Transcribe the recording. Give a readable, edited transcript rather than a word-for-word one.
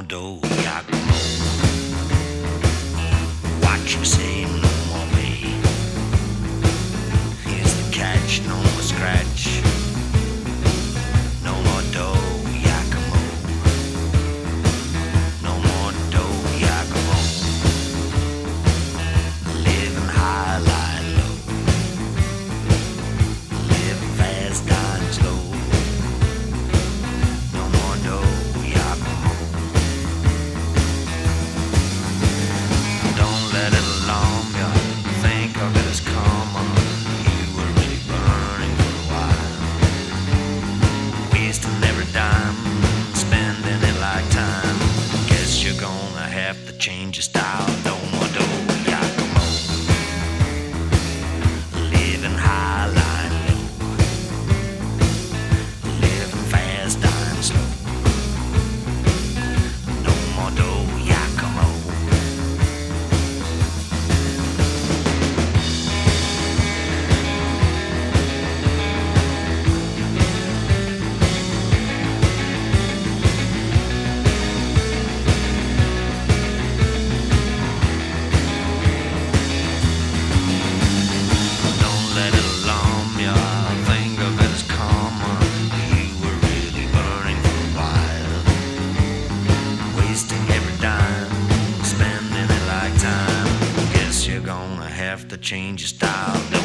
dough, Giacomo. What you say, no more way. Here's the catch, no more scratch. No more dough, Giacomo. No more dough, Giacomo. Living high, lying low. Living fast, dying slow. No more dough, Giacomo. Don't let it alarm you. Think of it as karma. You were really burning for a while. Wasting every dime, spending it like time. Guess you're gonna have to change your style. No more dough, Giacomo. Living high, lying low. Living fast, dying slow. No more dough, Giacomo. Don't let it alarm ya. Think of it as karma. You were really burning for a while. Wasting every dime, spending it like time. Guess you're gonna have to change your style.